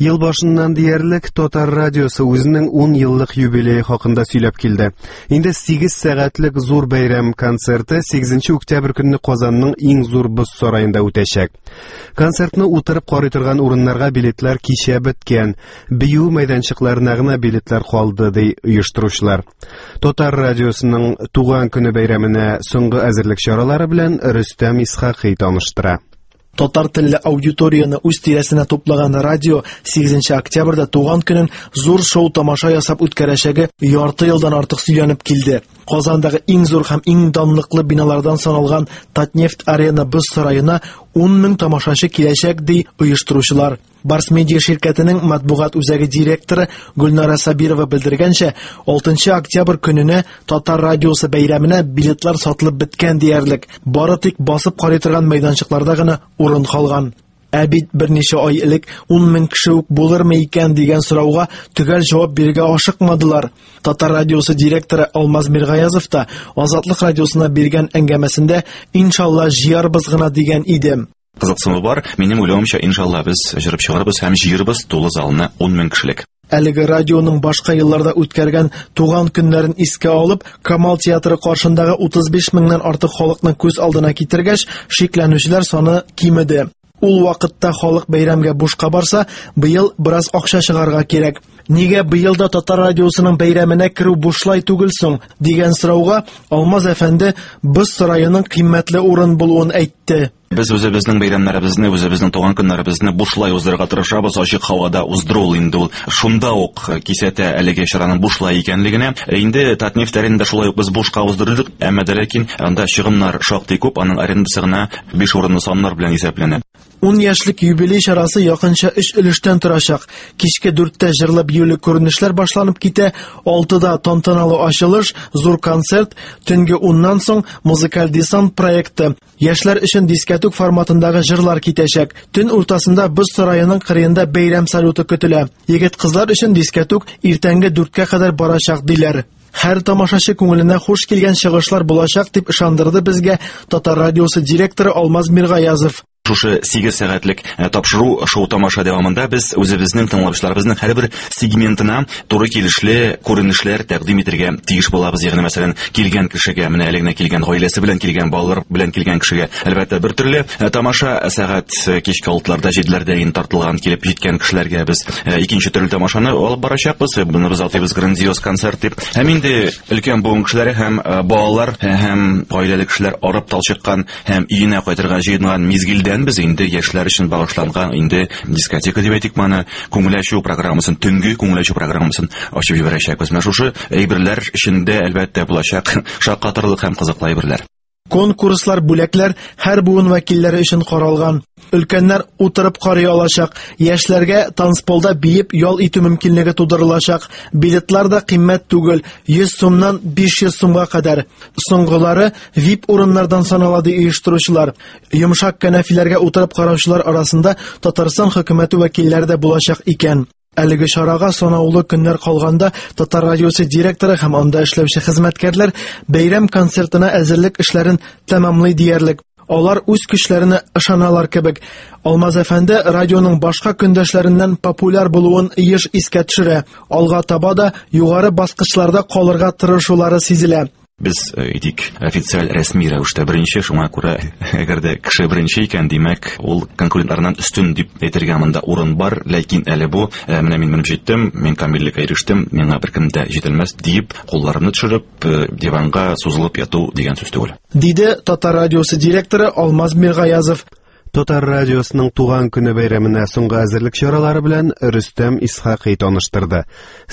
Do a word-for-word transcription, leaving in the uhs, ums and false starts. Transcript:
Ел башыннан диярлек Татар радиосы үзенең ун еллык юбилее хакында сөйләп килде. Инде сигез сәгатьлек зур бәйрәм концерты сигезенче октябрь көнне Казанның иң зур боз сараенда үтәчәк. Концертны утырып карый торган урыннарга билетлар кичә беткән. Бию мәйданчыкларына гына билетлар калды ди оештыручылар. Татар радиосының туган көне бәйрәменә соңгы әзерлек чаралары белән Рөстәм Исхакый таныштыра. Татар телле аудиторияны үз тирәсенә туплаган радио сигезенче октябрьдә туган көнен зур шоу-тамаша ясап үткәрәчәге ярты елдан артык сөйләнеп килде. Казандагы иң зур һәм иң данлыклы биналардан саналган Татнефть арена боз сараена ун мең тамашачы киләчәк ди оештыручылар. Барс медиа ширкәтенең матбугат үзәге директоры Гөлнара Сабирова белдергәнчә, алтынчы октябрь көненә Татар радиосы бәйрәменә билетлар сатылып беткән диярлек. Бары тик басып карый торган мәйданчыкларда гына урын калган. Ә бит берничә ай элек ун мең кеше үк булырмы икән дигән сорауга төгәл җавап бирергә ашыкмадылар. Татар радиосы директоры Алмаз Миргаязов та Азатлык радиосына биргән әңгәмәсендә иншалла җыярбыз гына дигән иде. Кызыксыны бар, минем уйлавымча, иншалла без җырып чыгарбыз һәм җыербыз тулы залны ун мең кешелек. Әлеге радионың башка елларда үткәргән туган көннәрен искә алып, Камал театры каршындагы утыз биш меңнән артык халыкны күз алдына китергәч, шикләнүчеләр саны кимеде. Ул вакытта халык бәйрәмгә бушка барса, быел бераз акча чыгарга кирәк. Нигә быел да Татар радиосының бәйрәменә керү бушлай түгел соң дигән сорауга Алмаз әфәнде боз сараеның кыйммәтле урын булуын әйтте. Без үзебезнең бәйрәмнәребезне, үзебезнең туган көннәребезне бушлай уздырырга тырышабыз, ачык һавада уздыру инде ул. Шунда ук кисәтә әлеге чараның бушлай икәнлегенә. Инде Татнефть аренада шулай ук без бушка уздырдык, әмма дә ләкин анда чыгымнар шактый күп, аның арендасы гына биш урынлы саннар белән исәпләнә. ун яшьлек юбилей чарасы якынча өч өлештән торачак. Кичке дүрттә җырлап биюле күренешләр башланып китә, алтыда тантаналы ачылыш, зур концерт, төнге уннан соң музыкаль десант проекты. Яшьләр өчен дискәтүк форматындагы җырлар китәчәк. Төн уртасында боз сараеның кырыенда бәйрәм салюты көтелә. Егет-кызлар өчен дискәтүк иртәнге дүрткә кадәр барачак диләр. Һәр тамашачы күңеленә хуш килгән чыгышлар булачак дип ышандырды безгә Татар радиосы директоры Алмаз Миргаязов. Шушы сигез сәгатьлек тапшыру шоу-тамаша дәвамында без үзебезнең тыңлаучыларыбызның һәрбер сегментына туры килешле күренешләр тәкъдим итәргә тиеш булабыз. Ягъни мәсәлән, килгән кешегә, менә әлегә килгән гаиләсе белән килгән, балалар белән килгән кешегә әлбәттә бер төрле тамаша, сәгать кичке алтыларда, җиделәрдә ин тартылган килеп җиткән кешеләргә без икенче төрле тамашаны алып барачакбыз. Буны без атыйбыз грандиоз концерт дип. Һәм инде өлкән буын кешеләре һәм балалар һәм гаиләле кешеләр арып талчыккан һәм өенә кайтырга җыенган мизгилдә без инде яшьләр өчен багышланган инде дискотека дип әйтик моны, күңел ачу программасын, төнге күңел ачу программасын ачып җибәрәчәкбез. Менә шушы әйберләр эчендә әлбәттә булачак шаккатырлык һәм кызыклы әйберләр. Конкурслар, бүләкләр һәр буын вәкилләре өчен каралган. Өлкәннәр утырып карый алачак, яшьләргә танцполда биеп ял итү мөмкинлеге тудырылачак. Билетлар да кыйммәт түгел, йөз сумнан биш йөз сумга кадәр. Соңгылары ви ай пи урыннардан санала ди оештыручылар. Йомшак кәнәфиләргә утырып караучылар арасында Татарстан хөкүмәте вәкилләре дә булачак икән. Әлеге чарага санаулы көннәр калганда Татар радиосы директоры һәм анда эшләүче хезмәткәрләр бәйрәм концертына әзерлек эшләрен тәмамлый диярлек. Алар үз көчләренә ышаналар кебек. Алмаз әфәнде радионың башка көндәшләреннән популяр булуын еш искә төшерә. Алга таба да югары баскычларда калырга тырышулары сизелә. Без идик официаль рәсми рәвештә беренче, шуңа күрә әгәр дә кеше беренче икән, димәк, ул конкурентлардан үстен дип әйтергә монда урын бар, ләкин әле бу менә мин менеп җиттем, мин камиллеккә ирештем, миңа беркем дә җителмәс дип, кулларымны төшереп, диванга сузылып яту дигән сүз түгел. Диде Татар радиосы директоры Алмаз Миргаязов. Татар радиосының туган көне бәйрәменә соңгы әзерлек чаралары белән Рөстәм Исхакый таныштырды.